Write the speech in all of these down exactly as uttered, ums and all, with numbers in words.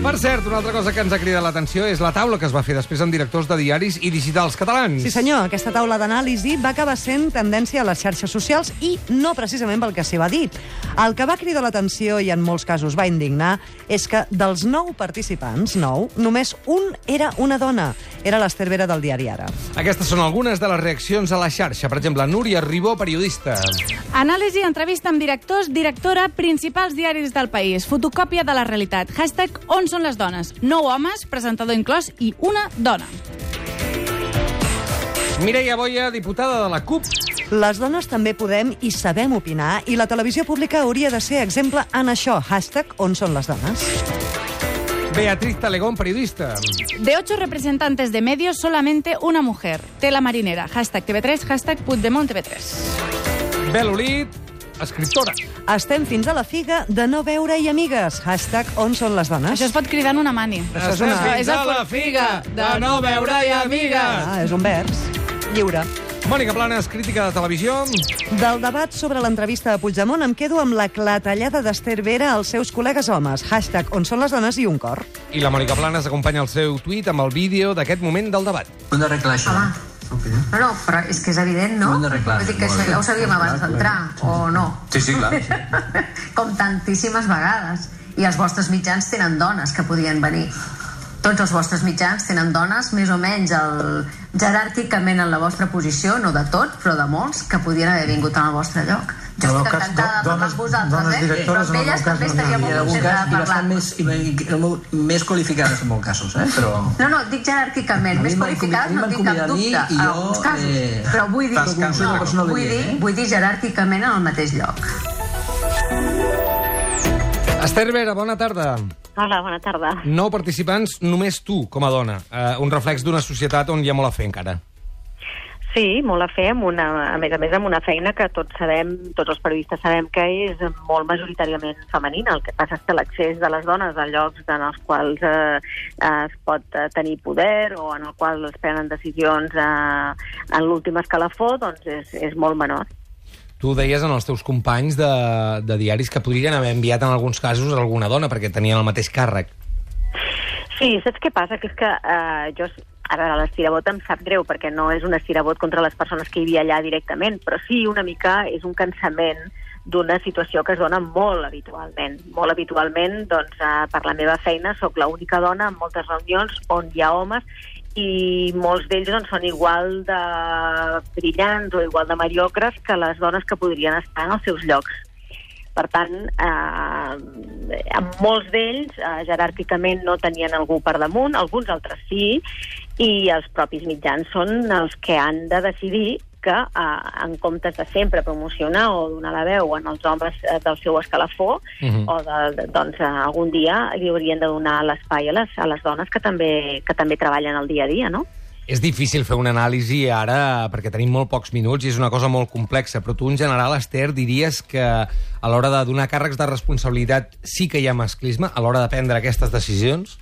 Per cert, una altra cosa que ens ha cridat l'atenció és la taula que es va fer després amb directors de diaris i digitals catalans. Sí, senyor. Aquesta taula d'anàlisi va acabar sent tendència a les xarxes socials i no precisament pel que s'hi va dir. El que va cridar l'atenció i en molts casos va indignar és que dels nou participants, nou, només un era una dona. Era l'Ester Vera del diari Ara. Aquestes són algunes de les reaccions a la xarxa. Per exemple, Núria Ribó, periodista. Anàlisi, entrevista amb directors, directora, principals diaris del país. Fotocòpia de la realitat. Hashtag on són les dones. Nou homes, presentador inclòs, i una dona. Mireia Boia, diputada de la CUP. Les dones també podem i sabem opinar i la televisió pública hauria de ser exemple en això. Hashtag on són les dones. Beatriz Talegón, periodista. De ocho representantes de medios, solamente una mujer. Tela marinera. Hashtag T V tres, hashtag Puigdemont T V tres. Bel Olit, escriptora. Estem fins a la figa de no veure-hi amigues. Hashtag on són les dones. Això es pot cridar en una mani. Això és una... És a la figa de no veure-hi amigues. Ah, és un vers. Lliure. Mònica Planes, crítica de televisió. Del debat sobre l'entrevista a Puigdemont em quedo amb la clatellada d'Ester Vera als seus col·legues homes. Hashtag on són les dones i un cor. I la Mònica Planes acompanya el seu tuit amb el vídeo d'aquest moment del debat. Hem d'arreglar això. Home, no, no, però és que és evident, no? Ho hem d'arreglar. Vull dir que això ja ho sabíem abans d'entrar, o no? Sí, sí, clar. Com tantíssimes vegades. I els vostres mitjans tenen dones que podien venir. Tots els vostres mitjans tenen dones més o menys el, jeràrquicament en la vostra posició, no de tot, però de molts, que podien haver vingut en el vostre lloc. Jo estic encantada de parlar amb vosaltres, dones eh? directores, Però amb elles també estaria molt content de parlar. I bastant més, i, i, més qualificades en molts casos, eh? Però... No, no, dic jeràrquicament. Més qualificades no tinc cap dubte. En alguns casos. Eh, però vull dir, no, vull, dir, eh? vull dir jeràrquicament en el mateix lloc. Ester Vera, bona tarda. Hola, bona tarda. Nou participants, només tu, com a dona. Uh, un reflex d'una societat on hi ha molt a fer encara. Sí, molt a fer, amb una, a més a més amb una feina que tots sabem, tots els periodistes sabem que és molt majoritàriament femenina. El que passa és que l'accés de les dones a llocs en els quals eh, es pot tenir poder o en el qual es prenen decisions eh, en l'últim escalafó, doncs és, és molt menor. Tu deies en els teus companys de, de diaris que podrien haver enviat en alguns casos alguna dona perquè tenien el mateix càrrec. Sí, saps què passa? Que és que eh, jo... A veure, l'estirabot em sap greu, perquè no és un estirabot contra les persones que hi havia allà directament, però sí, una mica és un cansament d'una situació que es dona molt habitualment. Molt habitualment, doncs, eh, per la meva feina, sóc l'única dona en moltes reunions on hi ha homes i molts d'ells doncs, són igual de brillants o igual de mediocres que les dones que podrien estar en els seus llocs. Per tant, eh, amb molts d'ells, eh, jeràrquicament no tenien algú per damunt, alguns altres sí, i els propis mitjans són els que han de decidir que, eh, en comptes de sempre promocionar o donar la veu en els homes eh, del seu escalafó, uh-huh. o de, de, doncs, eh, algun dia li haurien de donar l'espai a les, a les dones que també, que també treballen el dia a dia, no? És difícil fer una anàlisi ara perquè tenim molt pocs minuts i és una cosa molt complexa, però tu en general,Ester, diries que a l'hora de donar càrrecs de responsabilitat sí que hi ha masclisme a l'hora de prendre aquestes decisions?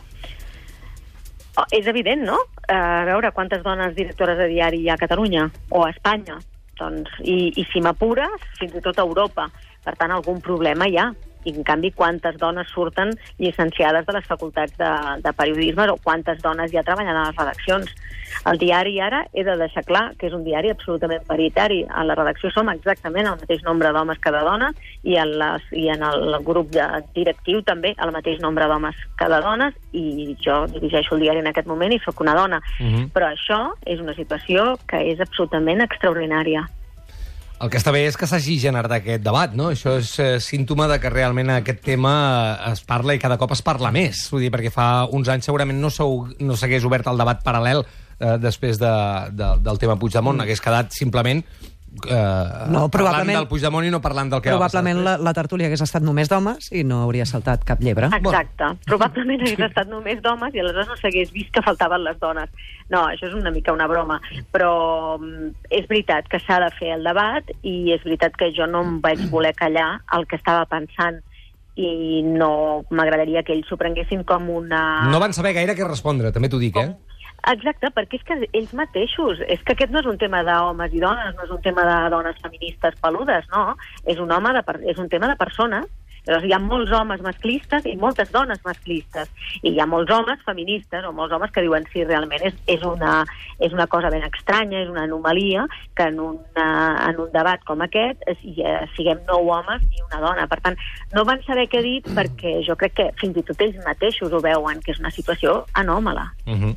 Oh, és evident, no? Uh, a veure, quantes dones directores de diari hi ha a Catalunya o a Espanya? Doncs, i, i si m'apures, fins i tot a Europa. Per tant, algun problema hi ha. I, en canvi, quantes dones surten llicenciades de les facultats de, de periodisme o quantes dones ja treballen a les redaccions. El diari ara he de deixar clar que és un diari absolutament paritari. A la redacció som exactament el mateix nombre d'homes que de dones i en, les, i en el grup de directiu també el mateix nombre d'homes que de dones i jo dirigeixo el diari en aquest moment i sóc una dona. Uh-huh. Però això és una situació que és absolutament extraordinària. El que està bé és que s'hagi generat aquest debat, no? Això és eh, símptoma de que realment aquest tema es parla i cada cop es parla més. Vull dir, perquè fa uns anys segurament no s'hagués obert el debat paral·lel eh, després de, de, del tema Puigdemont. Mm. Hagués quedat simplement eh, no, parlant del Puigdemont i no parlant del que va passar. Probablement la, la tertúlia hagués estat només d'homes i no hauria saltat cap llebre. Exacte. Bon. Probablement hagués estat només d'homes i aleshores no s'hagués vist que faltaven les dones. No, això és una mica una broma, però és veritat que s'ha de fer el debat i és veritat que jo no em vaig voler callar el que estava pensant i no m'agradaria que ells s'ho prenguessin com una... No van saber gaire què respondre, també t'ho dic, eh? Exacte, perquè és que ells mateixos, és que aquest no és un tema d'homes i dones, no és un tema de dones feministes peludes, no, és un, home de, és un tema de persones Llavors hi ha molts homes masclistes i moltes dones masclistes, i hi ha molts homes feministes o molts homes que diuen sí, realment és, és, una, és una cosa ben estranya, és una anomalia que en, una, en un debat com aquest hi, siguem nou homes i una dona. Per tant, no van saber què dir perquè jo crec que fins i tot ells mateixos ho veuen, que és una situació anòmala. Uh-huh.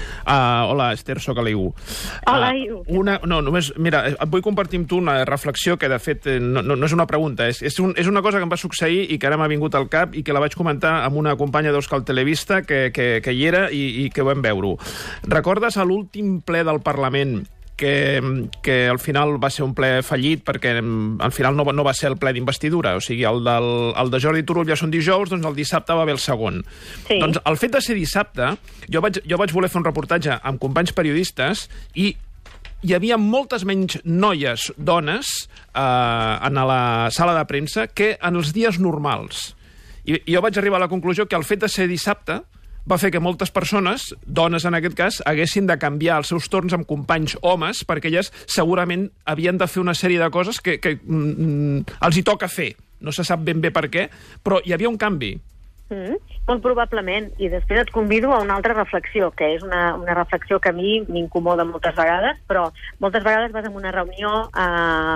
Uh, hola, Esther, soc l'Iu. Hola, uh, Iu. Una, no, només, mira, et vull compartir amb tu una reflexió que, de fet, no, no, no és una pregunta, és, és, un, és una cosa que em va succeir i que ara m'ha vingut al cap i que la vaig comentar amb una companya d'Euskal Televista que, que, que hi era i, i que ho vam veure. Recordes a l'últim ple del Parlament que, que al final va ser un ple fallit perquè al final no, no va ser el ple d'investidura, o sigui, el, del, el de Jordi Turull ja són dijous, doncs el dissabte va haver el segon. Sí. Doncs el fet de ser dissabte, jo vaig, jo vaig voler fer un reportatge amb companys periodistes i hi havia moltes menys noies, dones, eh, en la sala de premsa que en els dies normals. I, i jo vaig arribar a la conclusió que el fet de ser dissabte va fer que moltes persones, dones en aquest cas, haguessin de canviar els seus torns amb companys homes perquè elles segurament havien de fer una sèrie de coses que, que mm, els hi toca fer. No se sap ben bé per què, però hi havia un canvi. Mm, molt probablement. I després et convido a una altra reflexió, que és una, una reflexió que a mi m'incomoda moltes vegades, però moltes vegades vas en una reunió a,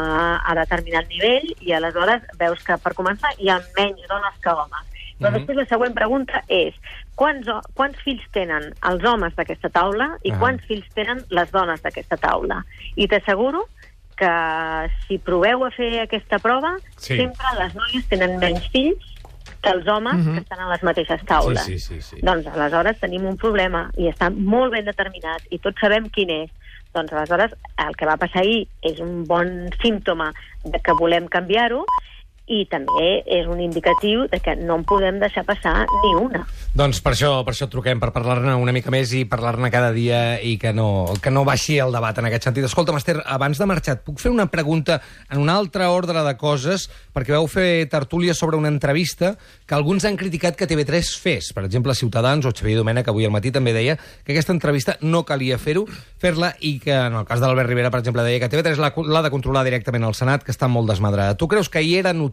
a determinat nivell i aleshores veus que, per començar, hi ha menys dones que homes. Però mm-hmm. després la següent pregunta és quants, quants fills tenen els homes d'aquesta taula i ah. quants fills tenen les dones d'aquesta taula? I t'asseguro que si proveu a fer aquesta prova, sí. sempre les noies tenen menys fills que els homes mm-hmm. que estan a les mateixes taules. Sí, sí, sí, sí. Doncs aleshores tenim un problema i està molt ben determinat i tots sabem quin és. Doncs aleshores el que va passar ahir és un bon símptoma de que volem canviar-ho i també és un indicatiu de que no en podem deixar passar ni una. Doncs per això per això et truquem, per parlar-ne una mica més i parlar-ne cada dia i que no, que no baixi el debat en aquest sentit. Escolta, Esther, abans de marxar, et puc fer una pregunta en un altre ordre de coses, perquè vau fer tertúlia sobre una entrevista que alguns han criticat que T V tres fes. Per exemple, Ciutadans o Xavier Domènech, avui al matí també deia que aquesta entrevista no calia fer-ho, fer-la, i que en el cas d'Albert Rivera, per exemple, deia que T V tres l'ha de controlar directament al Senat, que està molt desmadrada. Tu creus que hi era notícia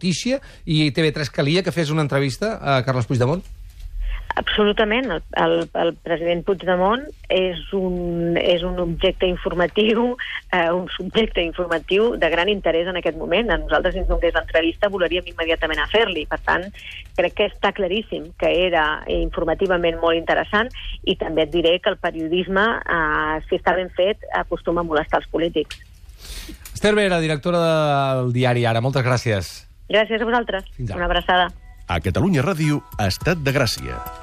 i T V tres calia que fes una entrevista a Carles Puigdemont? Absolutament. El, el, el president Puigdemont és un, és un objecte informatiu, eh, un subjecte informatiu de gran interès en aquest moment. A nosaltres, si ens donés l'entrevista, volaríem immediatament a fer-li. Per tant, crec que està claríssim que era informativament molt interessant i també et diré que el periodisme, eh, si està ben fet, acostuma a molestar els polítics. Esther Vera, directora del diari Ara, moltes gràcies. Gràcies a vosaltres. Una abraçada. A Catalunya Ràdio, Estat de Gràcia.